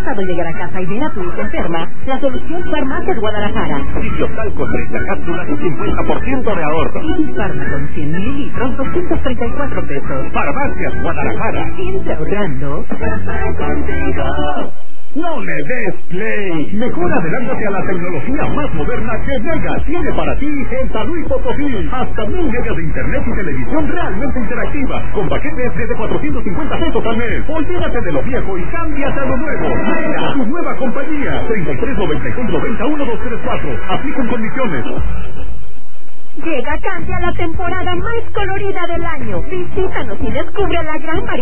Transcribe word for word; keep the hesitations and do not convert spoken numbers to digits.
pasado llegar a casa y ver a tu hija enferma, la solución Farmacias Guadalajara. Sitiostal con treinta cápsulas y cincuenta por ciento de ahorro. Y Farma con cien mililitros, doscientos treinta y cuatro pesos. Farmacias Guadalajara. Siempre ahorrando. ¡No le des play! Mejor adelántate a la tecnología más moderna que Mega tiene para ti en San Luis Potosí. Hasta mil megas de internet y televisión realmente interactiva, con paquetes desde cuatrocientos cincuenta pesos al mes. Olvídate de lo viejo y cámbiate a lo nuevo. Mega, tu nueva compañía. treinta y tres noventa y seis noventa uno dos tres cuatro. Aplican condiciones. Llega Cambia la temporada más colorida del año. Visítanos y descubre la gran variedad